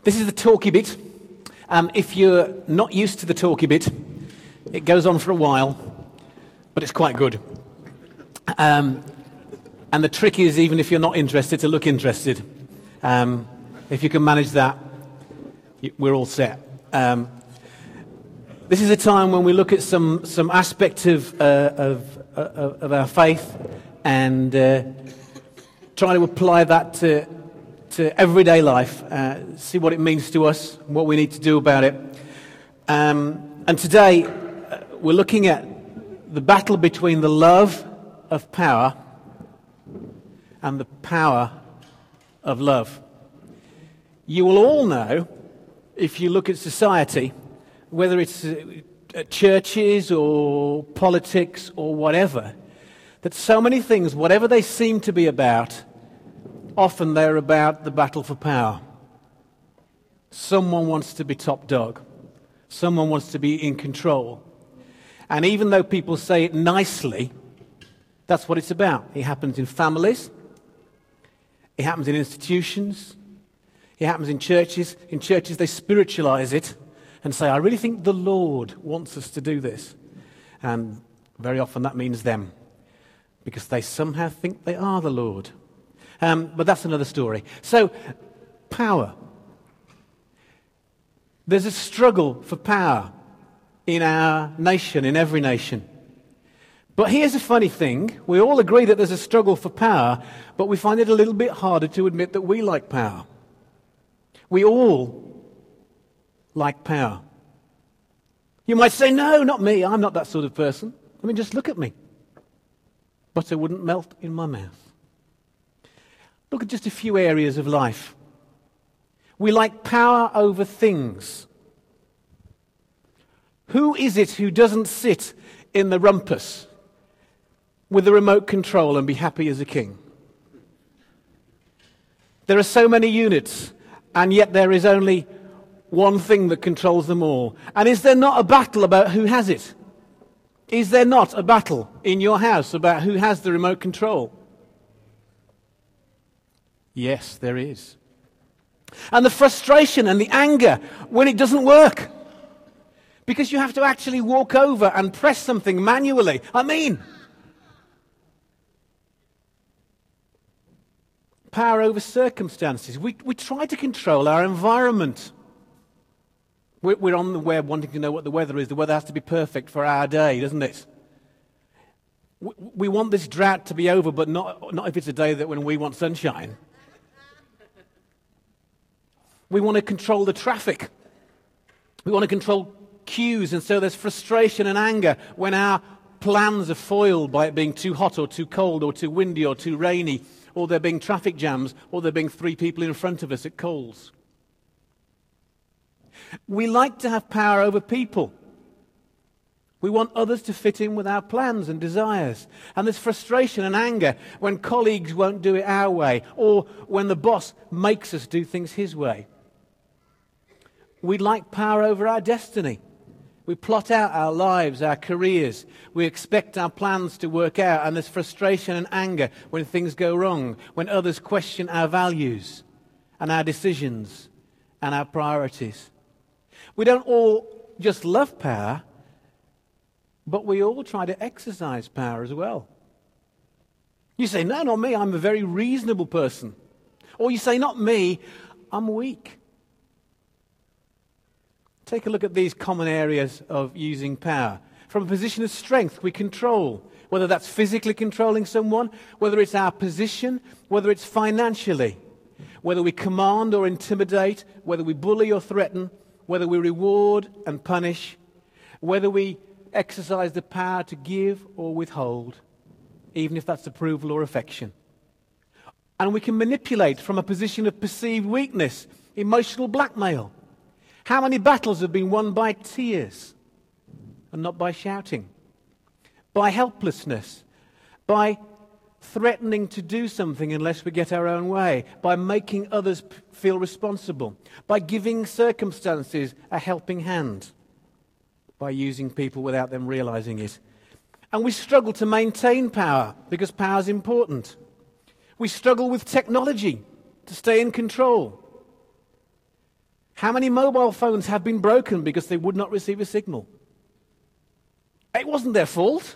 This is the talky bit. If you're not used to the talky bit, it goes on for a while, but it's quite good. And the trick is, even if you're not interested, to look interested. If you can manage that, we're all set. This is a time when we look at some aspect of our faith and try to apply that to everyday life, see what it means to us, what we need to do about it. And today, we're looking at the battle between the love of power and the power of love. You will all know, if you look at society, whether it's at churches or politics or whatever, that so many things, whatever they seem to be about, often they're about the battle for power. Someone wants to be top dog. Someone wants to be in control. And even though people say it nicely, that's what it's about. It happens in families. It happens in institutions. It happens in churches. In churches, they spiritualize it and say, I really think the Lord wants us to do this. And very often that means them, because they somehow think they are the Lord. But that's another story. So, power. There's a struggle for power in our nation, in every nation. But here's a funny thing. We all agree that there's a struggle for power, but we find it a little bit harder to admit that we like power. We all like power. You might say, no, not me. I'm not that sort of person. I mean, just look at me. Butter wouldn't melt in my mouth. Look at just a few areas of life. We like power over things. Who is it who doesn't sit in the rumpus with the remote control and be happy as a king? There are so many units, and yet there is only one thing that controls them all. And is there not a battle about who has it? Is there not a battle in your house about who has the remote control? Yes, there is. And the frustration and the anger when it doesn't work. Because you have to actually walk over and press something manually. I mean, power over circumstances. We try to control our environment. We're on the web wanting to know what the weather is. The weather has to be perfect for our day, doesn't it? We want this drought to be over, but not if it's a day that when we want sunshine. We want to control the traffic. We want to control queues, and so there's frustration and anger when our plans are foiled by it being too hot or too cold or too windy or too rainy, or there being traffic jams, or there being 3 people in front of us at Coles. We like to have power over people. We want others to fit in with our plans and desires. And there's frustration and anger when colleagues won't do it our way, or when the boss makes us do things his way. We like power over our destiny. We plot out our lives, our careers. We expect our plans to work out, and there's frustration and anger when things go wrong, when others question our values and our decisions and our priorities. We don't all just love power, but we all try to exercise power as well. You say, no, not me, I'm a very reasonable person. Or you say, not me, I'm weak. Take a look at these common areas of using power. From a position of strength, we control, whether that's physically controlling someone, whether it's our position, whether it's financially, whether we command or intimidate, whether we bully or threaten, whether we reward and punish, whether we exercise the power to give or withhold, even if that's approval or affection. And we can manipulate from a position of perceived weakness, emotional blackmail. How many battles have been won by tears and not by shouting? By helplessness, by threatening to do something unless we get our own way, by making others feel responsible, by giving circumstances a helping hand, by using people without them realizing it. And we struggle to maintain power because power is important. We struggle with technology to stay in control. How many mobile phones have been broken because they would not receive a signal? It wasn't their fault.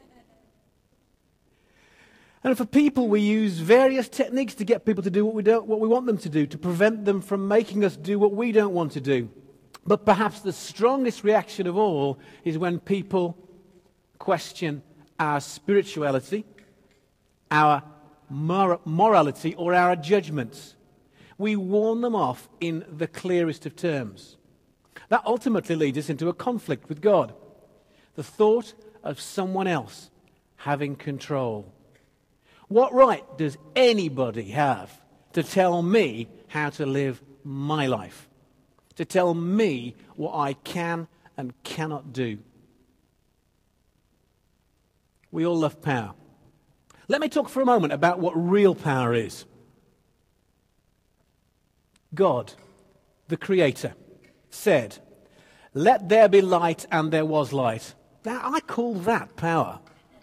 And for people, we use various techniques to get people to do what we want them to do, to prevent them from making us do what we don't want to do. But perhaps the strongest reaction of all is when people question our spirituality, our morality, or our judgments. We warn them off in the clearest of terms. That ultimately leads us into a conflict with God. The thought of someone else having control. What right does anybody have to tell me how to live my life? To tell me what I can and cannot do? We all love power. Let me talk for a moment about what real power is. God, the Creator, said, "Let there be light," and there was light. Now, I call that power.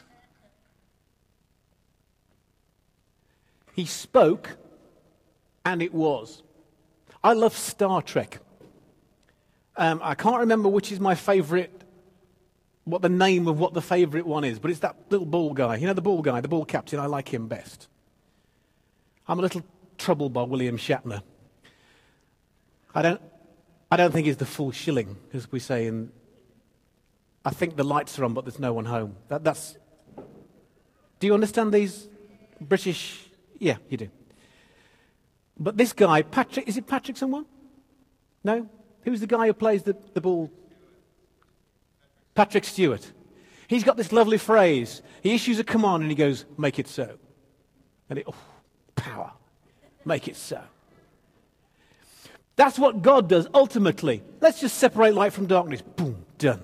He spoke, and it was. I love Star Trek. I can't remember which is my favourite, what the name of what the favourite one is, but it's that little ball guy. You know the ball guy, the ball captain, I like him best. I'm a little troubled by William Shatner. I don't think he's the full shilling, as we say in... I think the lights are on, but there's no one home. That's... Do you understand these British... Yeah, you do. But this guy, Patrick... Is it Patrick someone? No? Who's the guy who plays the ball? Patrick Stewart. He's got this lovely phrase. He issues a command and he goes, "Make it so." And power. Make it so. That's what God does ultimately. Let's just separate light from darkness. Boom, done.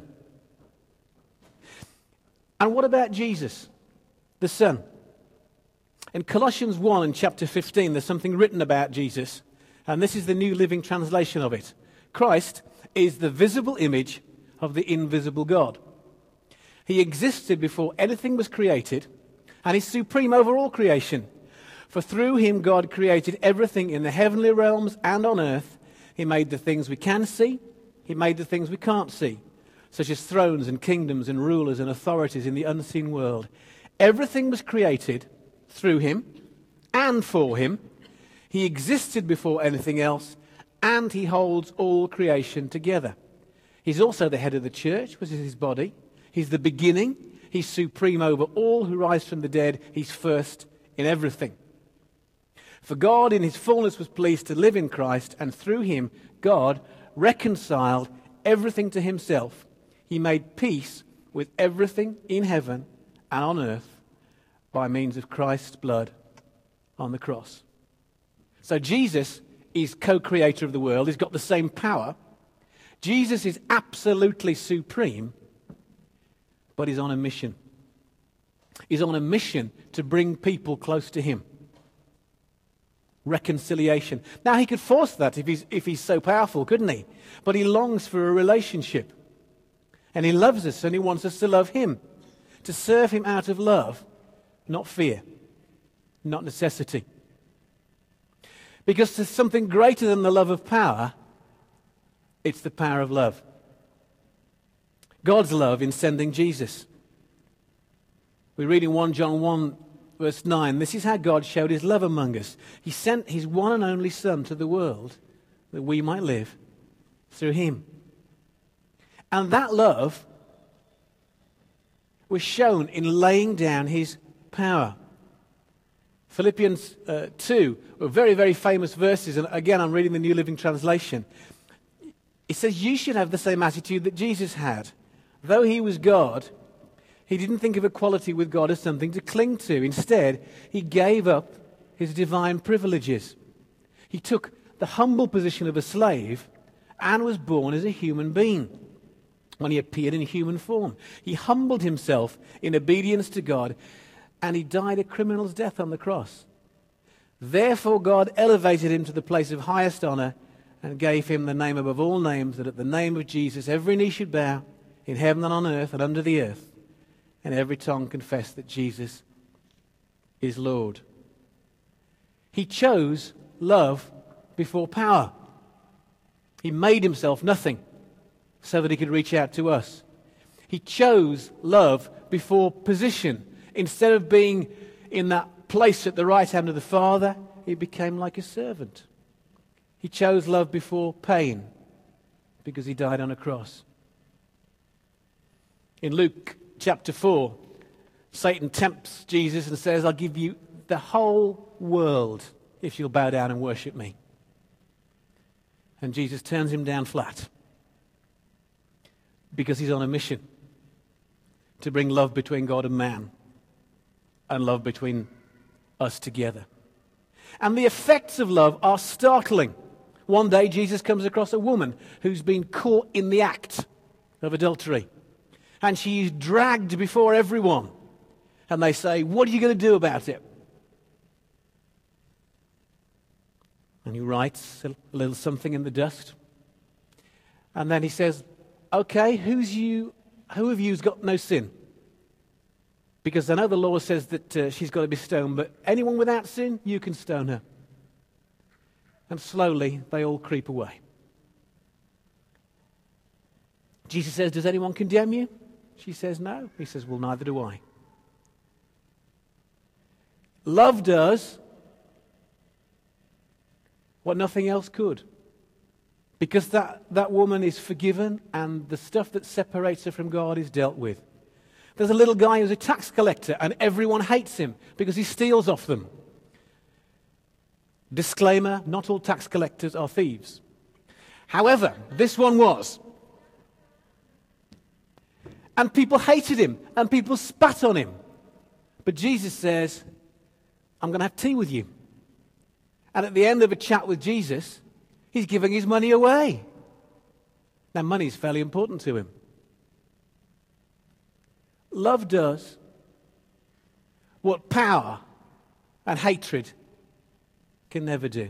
And what about Jesus, the Son? In Colossians 1 and chapter 15, there's something written about Jesus, and this is the New Living Translation of it. Christ is the visible image of the invisible God. He existed before anything was created, and is supreme over all creation. For through him God created everything in the heavenly realms and on earth. He made the things we can see. He made the things we can't see, such as thrones and kingdoms and rulers and authorities in the unseen world. Everything was created through him and for him. He existed before anything else, and he holds all creation together. He's also the head of the church, which is his body. He's the beginning. He's supreme over all who rise from the dead. He's first in everything. For God in his fullness was pleased to live in Christ, and through him God reconciled everything to himself. He made peace with everything in heaven and on earth by means of Christ's blood on the cross. So Jesus is co-creator of the world. He's got the same power. Jesus is absolutely supreme, but he's on a mission. He's on a mission to bring people close to him. Reconciliation. Now, he could force that if he's so powerful, couldn't he? But he longs for a relationship. And he loves us, and he wants us to love him. To serve him out of love, not fear, not necessity. Because there's something greater than the love of power. It's the power of love. God's love in sending Jesus. We read in 1 John 1, verse 9, this is how God showed his love among us. He sent his one and only Son to the world that we might live through him. And that love was shown in laying down his power. Philippians 2 were very, very famous verses, and again I'm reading the New Living Translation. It says, you should have the same attitude that Jesus had. Though he was God, he didn't think of equality with God as something to cling to. Instead, he gave up his divine privileges. He took the humble position of a slave and was born as a human being. When he appeared in human form, he humbled himself in obedience to God, and he died a criminal's death on the cross. Therefore God elevated him to the place of highest honor and gave him the name above all names, that at the name of Jesus every knee should bow in heaven and on earth and under the earth, and every tongue confess that Jesus is Lord. He chose love before power. He made himself nothing so that he could reach out to us. He chose love before position. Instead of being in that place at the right hand of the Father, he became like a servant. He chose love before pain because he died on a cross. In Luke chapter 4, Satan tempts Jesus and says, I'll give you the whole world if you'll bow down and worship me. And Jesus turns him down flat because he's on a mission to bring love between God and man and love between us together. And the effects of love are startling. One day Jesus comes across a woman who's been caught in the act of adultery. And she's dragged before everyone. And they say, what are you going to do about it? And he writes a little something in the dust. And then he says, okay, who of you's got no sin? Because I know the law says that she's got to be stoned, but anyone without sin, you can stone her. And slowly, they all creep away. Jesus says, does anyone condemn you? She says, no. He says, well, neither do I. Love does what nothing else could. Because that woman is forgiven and the stuff that separates her from God is dealt with. There's a little guy who's a tax collector and everyone hates him because he steals off them. Disclaimer, not all tax collectors are thieves. However, this one was. And people hated him and people spat on him. But Jesus says, I'm going to have tea with you. And at the end of a chat with Jesus, he's giving his money away. Now, money is fairly important to him. Love does what power and hatred can never do.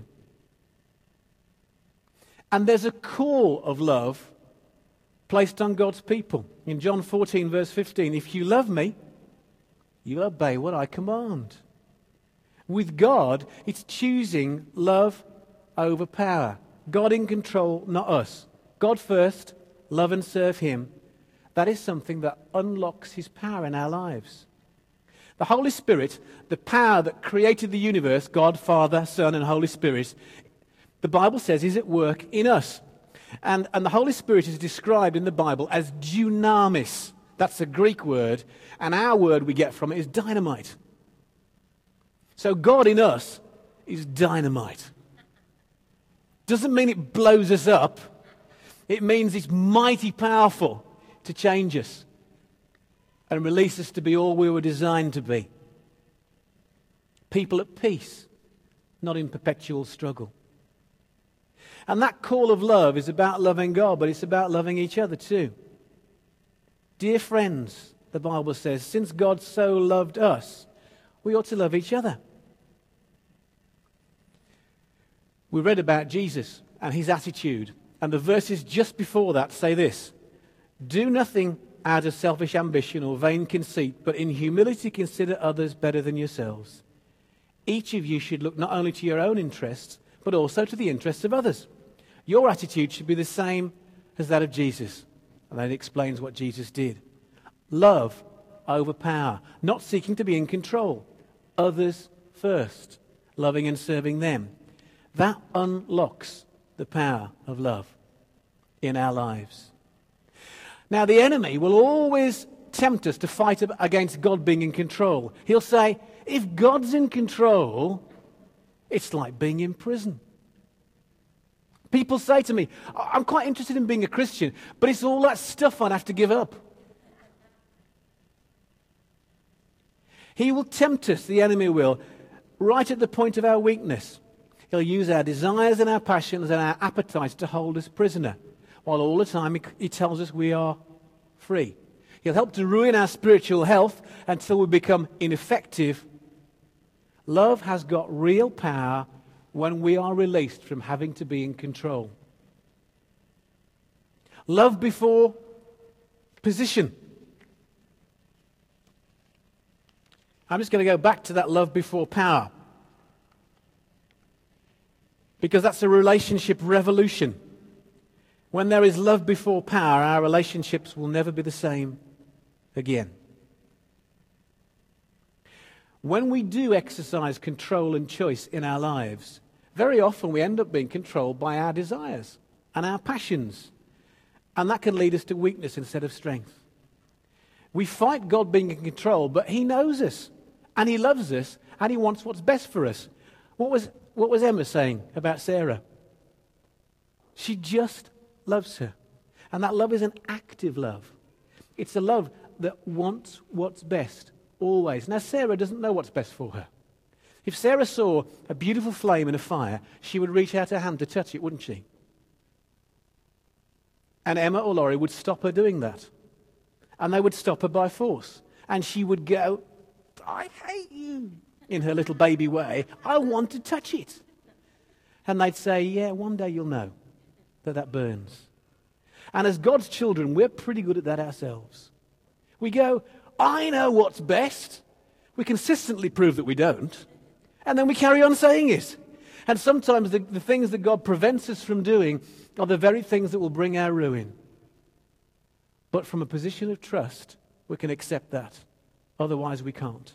And there's a call of love placed on God's people. In John 14, verse 15, if you love me, you obey what I command. With God, it's choosing love over power. God in control, not us. God first, love and serve him. That is something that unlocks his power in our lives. The Holy Spirit, the power that created the universe, God, Father, Son, and Holy Spirit, the Bible says is at work in us. And the Holy Spirit is described in the Bible as dunamis. That's a Greek word. And our word we get from it is dynamite. So God in us is dynamite. Doesn't mean it blows us up. It means it's mighty powerful to change us and release us to be all we were designed to be. People at peace, not in perpetual struggle. And that call of love is about loving God, but it's about loving each other too. Dear friends, the Bible says, since God so loved us, we ought to love each other. We read about Jesus and his attitude, and the verses just before that say this: do nothing out of selfish ambition or vain conceit, but in humility consider others better than yourselves. Each of you should look not only to your own interests, but also to the interests of others. Your attitude should be the same as that of Jesus. And then it explains what Jesus did. Love over power, not seeking to be in control. Others first, loving and serving them. That unlocks the power of love in our lives. Now, the enemy will always tempt us to fight against God being in control. He'll say, if God's in control, it's like being in prison. People say to me, I'm quite interested in being a Christian, but it's all that stuff I'd have to give up. He will tempt us, the enemy will, right at the point of our weakness. He'll use our desires and our passions and our appetites to hold us prisoner, while all the time he tells us we are free. He'll help to ruin our spiritual health until we become ineffective. Love has got real power when we are released from having to be in control. Love before position. I'm just going to go back to that love before power, because that's a relationship revolution. When there is love before power, our relationships will never be the same again. When we do exercise control and choice in our lives, very often we end up being controlled by our desires and our passions. And that can lead us to weakness instead of strength. We fight God being in control, but He knows us, and He loves us, and He wants what's best for us. What was Emma saying about Sarah? She just loves her. And that love is an active love. It's a love that wants what's best, always. Now, Sarah doesn't know what's best for her. If Sarah saw a beautiful flame in a fire, she would reach out her hand to touch it, wouldn't she? And Emma or Laurie would stop her doing that. And they would stop her by force. And she would go, I hate you, in her little baby way. I want to touch it. And they'd say, yeah, one day you'll know that burns. And as God's children, we're pretty good at that ourselves. We go, I know what's best. We consistently prove that we don't. And then we carry on saying it. And sometimes the things that God prevents us from doing are the very things that will bring our ruin. But from a position of trust, we can accept that. Otherwise, we can't.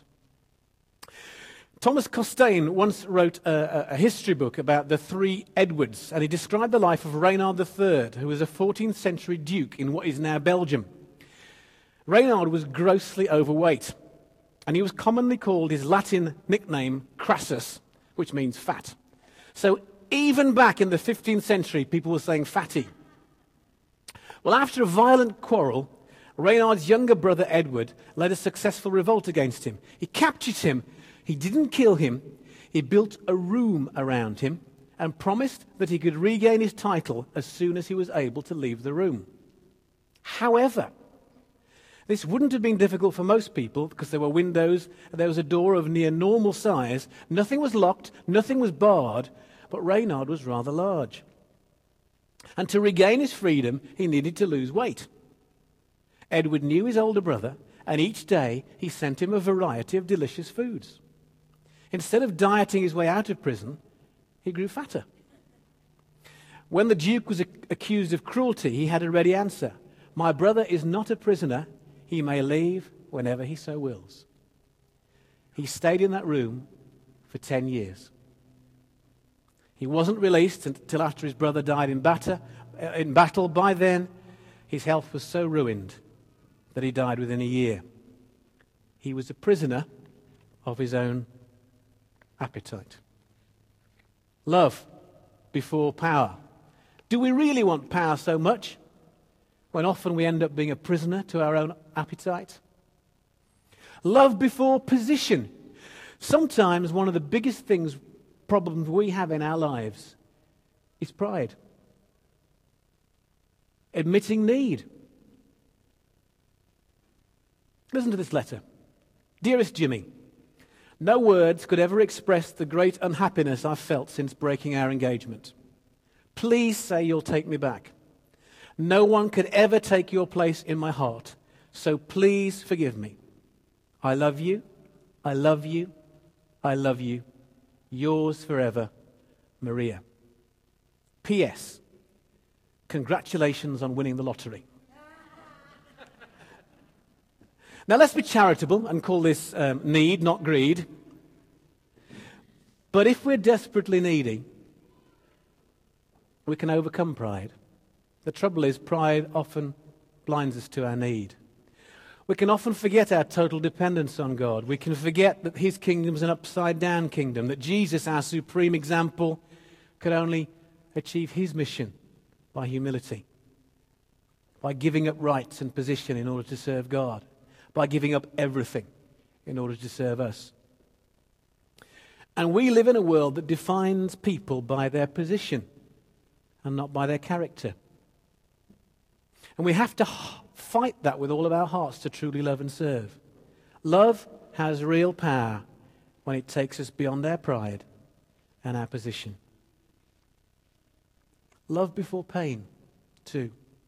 Thomas Costain once wrote a history book about the three Edwards, and he described the life of Reynard III, who was a 14th century duke in what is now Belgium. Reynard was grossly overweight, and he was commonly called his Latin nickname Crassus, which means fat. So even back in the 15th century, people were saying fatty. Well, after a violent quarrel, Reynard's younger brother Edward led a successful revolt against him. He captured him. He didn't kill him. He built a room around him and promised that he could regain his title as soon as he was able to leave the room. However, this wouldn't have been difficult for most people because there were windows, there was a door of near normal size, nothing was locked, nothing was barred, but Reynard was rather large. And to regain his freedom, he needed to lose weight. Edward knew his older brother, and each day he sent him a variety of delicious foods. Instead of dieting his way out of prison, he grew fatter. When the Duke was accused of cruelty, he had a ready answer. My brother is not a prisoner. He may leave whenever he so wills. He stayed in that room for 10 years. He wasn't released until after his brother died in battle. By then, his health was so ruined that he died within a year. He was a prisoner of his own appetite. Love before power. Do we really want power so much when often we end up being a prisoner to our own appetite? Love before position. Sometimes one of the biggest problems we have in our lives is pride. Admitting need. Listen to this letter. Dearest Jimmy, no words could ever express the great unhappiness I've felt since breaking our engagement. Please say you'll take me back. No one could ever take your place in my heart, so please forgive me. I love you, I love you, I love you. Yours forever, Maria. P.S. Congratulations on winning the lottery. Now let's be charitable and call this need, not greed. But if we're desperately needy, we can overcome pride. The trouble is, pride often blinds us to our need. We can often forget our total dependence on God. We can forget that His kingdom is an upside-down kingdom, that Jesus, our supreme example, could only achieve His mission by humility, by giving up rights and position in order to serve God, by giving up everything in order to serve us. And we live in a world that defines people by their position and not by their character. And we have to fight that with all of our hearts to truly love and serve. Love has real power when it takes us beyond our pride and our position. Love before pain, too.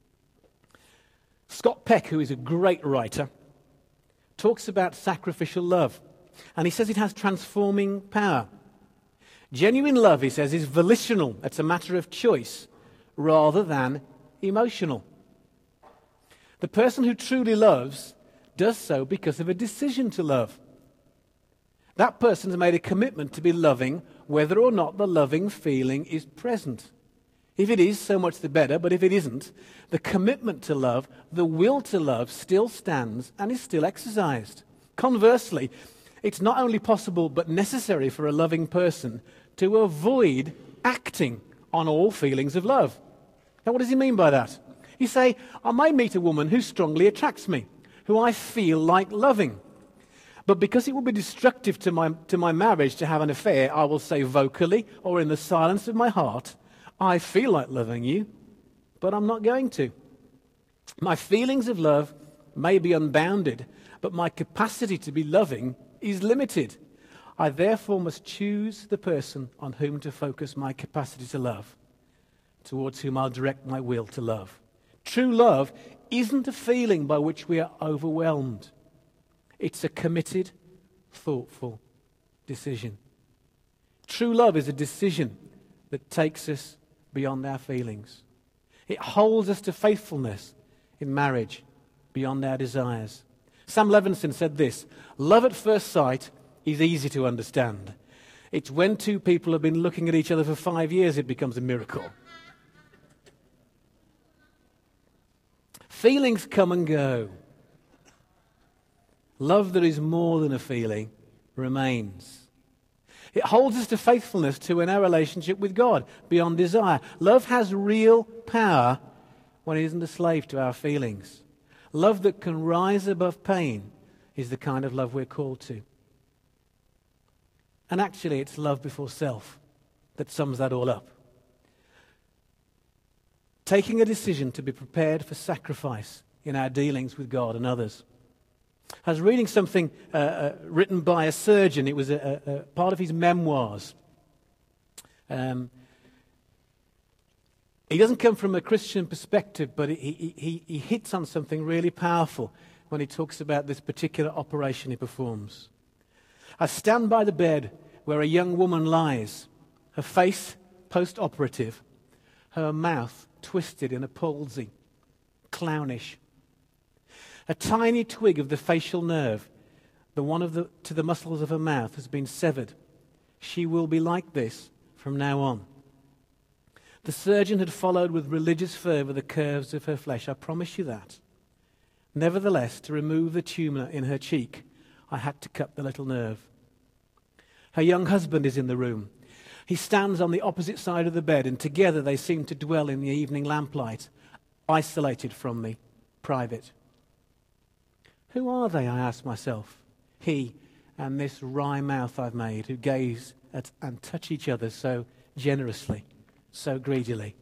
Scott Peck, who is a great writer, talks about sacrificial love. And he says it has transforming power. Genuine love, he says, is volitional. It's a matter of choice rather than emotional. The person who truly loves does so because of a decision to love. That person has made a commitment to be loving whether or not the loving feeling is present. If it is, so much the better, but if it isn't, the commitment to love, the will to love still stands and is still exercised. Conversely, it's not only possible but necessary for a loving person to avoid acting on all feelings of love. Now, what does he mean by that? You say, I may meet a woman who strongly attracts me, who I feel like loving. But because it will be destructive to my marriage to have an affair, I will say vocally or in the silence of my heart, I feel like loving you, but I'm not going to. My feelings of love may be unbounded, but my capacity to be loving is limited. I therefore must choose the person on whom to focus my capacity to love, towards whom I'll direct my will to love. True love isn't a feeling by which we are overwhelmed. It's a committed, thoughtful decision. True love is a decision that takes us beyond our feelings. It holds us to faithfulness in marriage beyond our desires. Sam Levinson said this, love at first sight is easy to understand. It's when two people have been looking at each other for 5 years it becomes a miracle. Feelings come and go. Love that is more than a feeling remains. It holds us to faithfulness too in our relationship with God beyond desire. Love has real power when it isn't a slave to our feelings. Love that can rise above pain is the kind of love we're called to. And actually, it's love before self that sums that all up. Taking a decision to be prepared for sacrifice in our dealings with God and others. I was reading something written by a surgeon. It was a part of his memoirs. He doesn't come from a Christian perspective, but he hits on something really powerful when he talks about this particular operation he performs. I stand by the bed where a young woman lies, her face post-operative, her mouth twisted in a palsy, clownish. A tiny twig of the facial nerve, to the muscles of her mouth, has been severed. She will be like this from now on. The surgeon had followed with religious fervour the curves of her flesh. I promise you that. Nevertheless, to remove the tumour in her cheek, I had to cut the little nerve. Her young husband is in the room. He stands on the opposite side of the bed, and together they seem to dwell in the evening lamplight, isolated from me, private. Who are they, I ask myself, he and this wry mouth I've made, who gaze at and touch each other so generously, so greedily?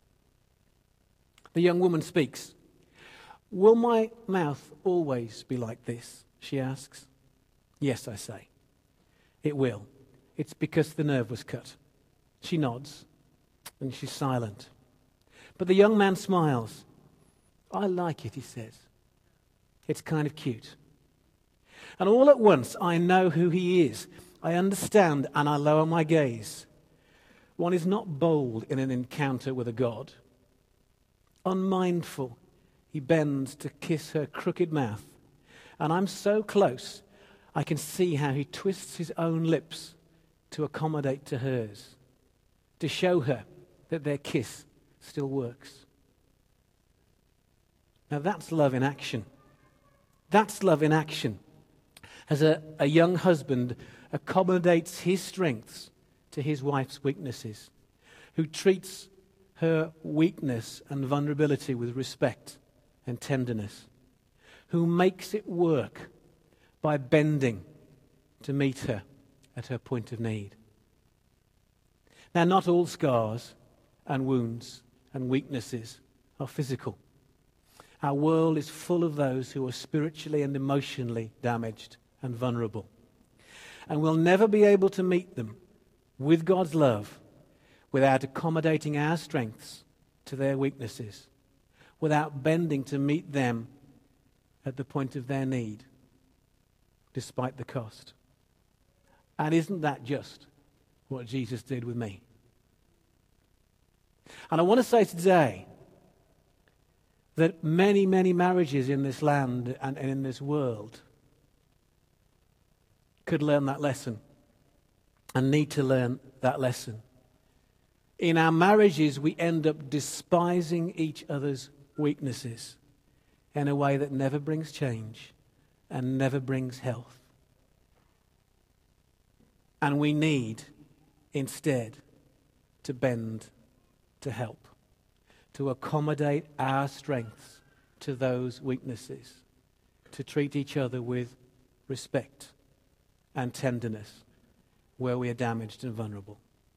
The young woman speaks. Will my mouth always be like this? She asks. Yes, I say. It will. It's because the nerve was cut. She nods, and she's silent. But the young man smiles. I like it, he says. It's kind of cute. And all at once, I know who he is. I understand, and I lower my gaze. One is not bold in an encounter with a god. Unmindful, he bends to kiss her crooked mouth. And I'm so close, I can see how he twists his own lips to accommodate to hers, to show her that their kiss still works. Now that's love in action. That's love in action. As a young husband accommodates his strengths to his wife's weaknesses, who treats her weakness and vulnerability with respect and tenderness, who makes it work by bending to meet her at her point of need. Now, not all scars and wounds and weaknesses are physical. Our world is full of those who are spiritually and emotionally damaged and vulnerable. And we'll never be able to meet them with God's love without accommodating our strengths to their weaknesses, without bending to meet them at the point of their need, despite the cost. And isn't that just what Jesus did with me? And I want to say today, that many, many marriages in this land and in this world could learn that lesson and need to learn that lesson. In our marriages, we end up despising each other's weaknesses in a way that never brings change and never brings health. And we need, instead, to bend to help, to accommodate our strengths to those weaknesses, to treat each other with respect and tenderness where we are damaged and vulnerable.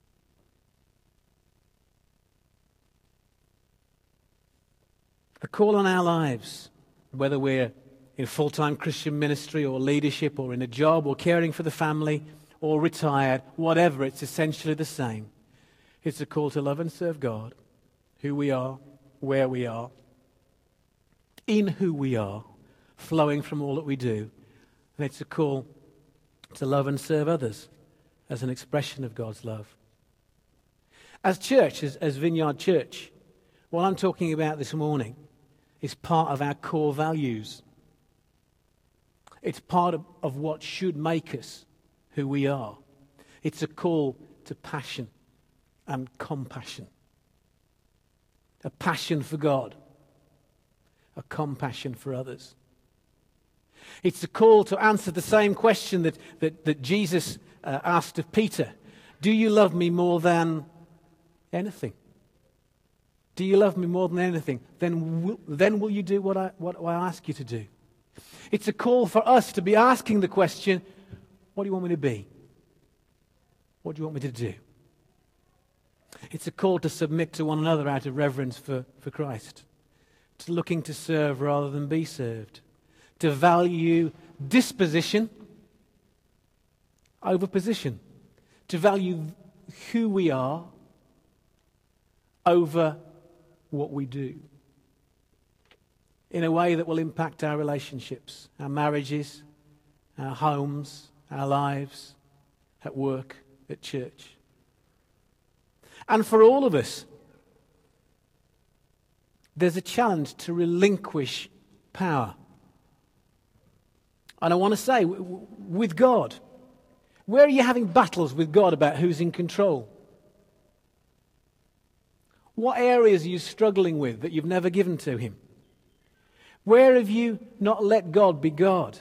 The call on our lives, whether we're in full-time Christian ministry or leadership or in a job or caring for the family or retired, whatever, it's essentially the same. It's a call to love and serve God, who we are, where we are, in who we are, flowing from all that we do. And it's a call to love and serve others as an expression of God's love. As church, as Vineyard Church, what I'm talking about this morning is part of our core values. It's part of what should make us who we are. It's a call to passion and compassion. A passion for God. A compassion for others. It's a call to answer the same question that Jesus asked of Peter. Do you love me more than anything? Do you love me more than anything? Then will you do what I ask you to do? It's a call for us to be asking the question, what do you want me to be? What do you want me to do? It's a call to submit to one another out of reverence for Christ. To looking to serve rather than be served. To value disposition over position. To value who we are over what we do. In a way that will impact our relationships, our marriages, our homes, our lives, at work, at church. And for all of us, there's a challenge to relinquish power. And I want to say, with God, where are you having battles with God about who's in control? What areas are you struggling with that you've never given to Him? Where have you not let God be God?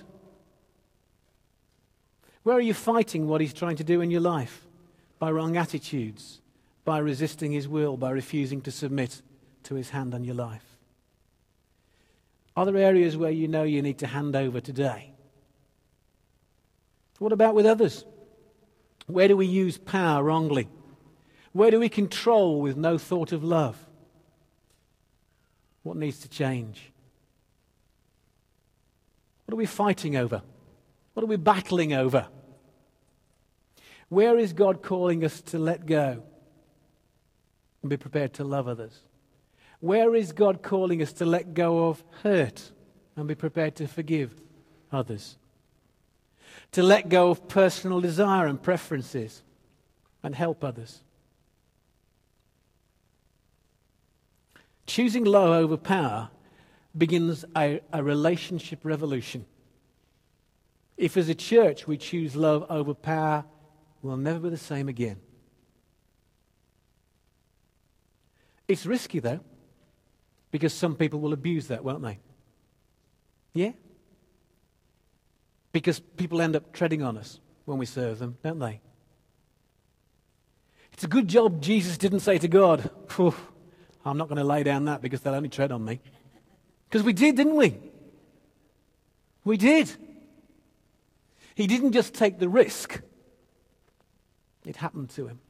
Where are you fighting what He's trying to do in your life? By wrong attitudes, by resisting His will, by refusing to submit to His hand on your life. Are there areas where you know you need to hand over today? What about with others? Where do we use power wrongly? Where do we control with no thought of love? What needs to change? What are we fighting over? What are we battling over? Where is God calling us to let go and be prepared to love others? Where is God calling us to let go of hurt and be prepared to forgive others? To let go of personal desire and preferences and help others? Choosing love over power begins a relationship revolution. If as a church we choose love over power, we'll never be the same again. It's risky though, because some people will abuse that, won't they? Yeah? Because people end up treading on us when we serve them, don't they? It's a good job Jesus didn't say to God, I'm not going to lay down that because they'll only tread on me. Because we did, didn't we? We did. He didn't just take the risk. It happened to him.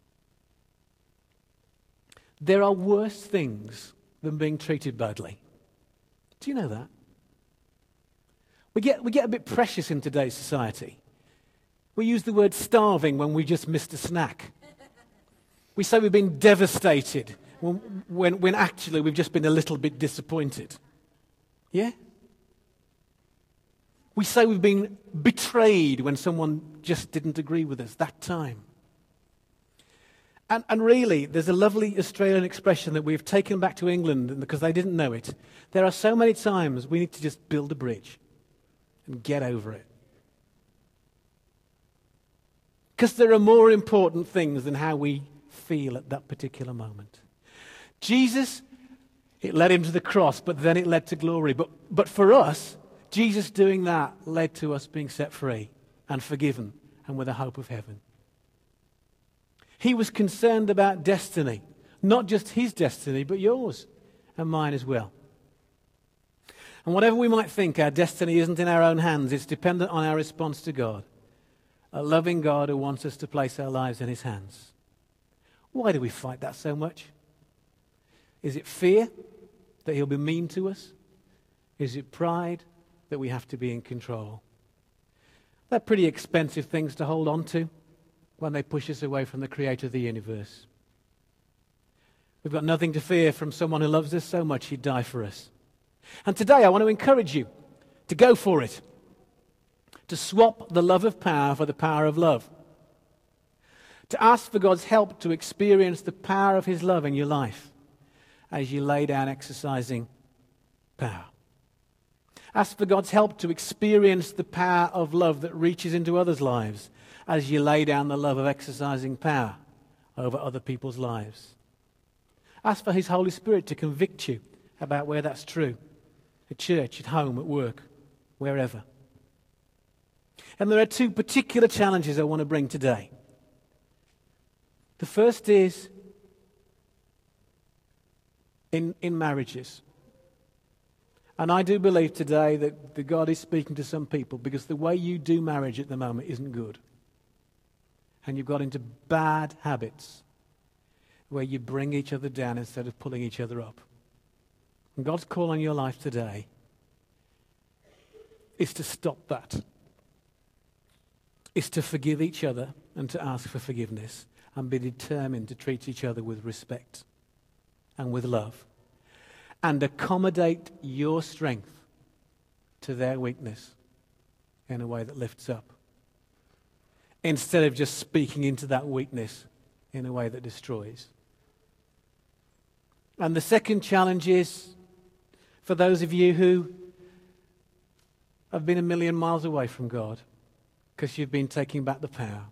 There are worse things than being treated badly. Do you know that? We get a bit precious in today's society. We use the word starving when we just missed a snack. We say we've been devastated when actually we've just been a little bit disappointed. Yeah? We say we've been betrayed when someone just didn't agree with us that time. And really, there's a lovely Australian expression that we've taken back to England because they didn't know it. There are so many times we need to just build a bridge and get over it. Because there are more important things than how we feel at that particular moment. Jesus, it led him to the cross, but then it led to glory. But for us, Jesus doing that led to us being set free and forgiven and with a hope of heaven. He was concerned about destiny, not just his destiny, but yours and mine as well. And whatever we might think, our destiny isn't in our own hands. It's dependent on our response to God, a loving God who wants us to place our lives in his hands. Why do we fight that so much? Is it fear that he'll be mean to us? Is it pride that we have to be in control? They're pretty expensive things to hold on to when they push us away from the creator of the universe. We've got nothing to fear from someone who loves us so much he'd die for us. And today I want to encourage you to go for it. To swap the love of power for the power of love. To ask for God's help to experience the power of his love in your life as you lay down exercising power. Ask for God's help to experience the power of love that reaches into others' lives as you lay down the love of exercising power over other people's lives. Ask for his Holy Spirit to convict you about where that's true. At church, at home, at work, wherever. And there are two particular challenges I want to bring today. The first is in marriages. And I do believe today that God is speaking to some people because the way you do marriage at the moment isn't good. And you've got into bad habits where you bring each other down instead of pulling each other up. And God's call on your life today is to stop that. Is to forgive each other and to ask for forgiveness and be determined to treat each other with respect and with love and accommodate your strength to their weakness in a way that lifts up instead of just speaking into that weakness in a way that destroys. And the second challenge is for those of you who have been a million miles away from God because you've been taking back the power,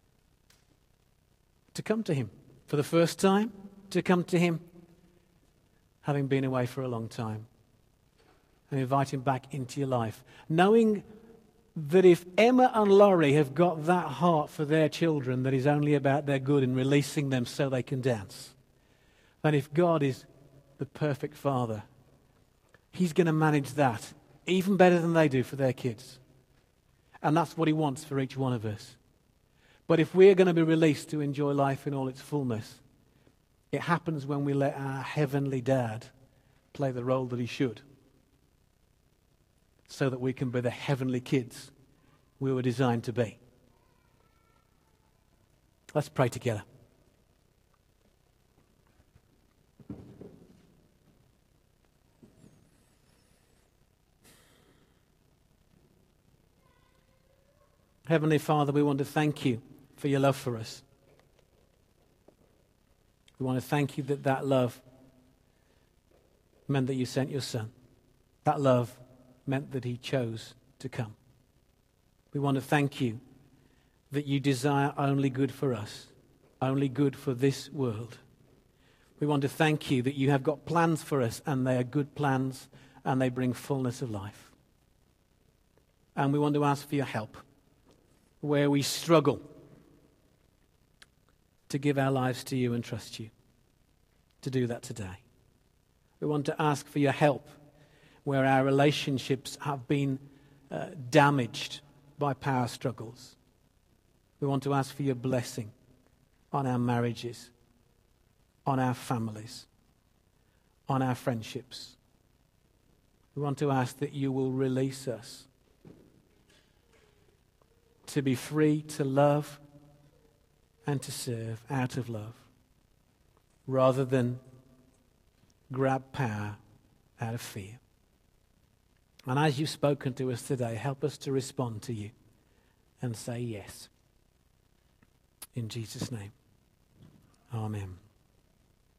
to come to him for the first time, to come to him having been away for a long time and invite him back into your life, knowing that if Emma and Laurie have got that heart for their children that is only about their good and releasing them so they can dance, then if God is the perfect father, he's going to manage that even better than they do for their kids. And that's what he wants for each one of us. But if we're going to be released to enjoy life in all its fullness, it happens when we let our heavenly dad play the role that he should, so that we can be the heavenly kids we were designed to be. Let's pray together. Heavenly Father, we want to thank you for your love for us. We want to thank you that love meant that you sent your Son. That love meant that he chose to come. We want to thank you that you desire only good for us, only good for this world. We want to thank you that you have got plans for us, and they are good plans, and they bring fullness of life. And we want to ask for your help where we struggle to give our lives to you and trust you, to do that today. We want to ask for your help where our relationships have been damaged by power struggles. We want to ask for your blessing on our marriages, on our families, on our friendships. We want to ask that you will release us to be free to love and to serve out of love, rather than grab power out of fear. And as you've spoken to us today, help us to respond to you and say yes. In Jesus' name, Amen.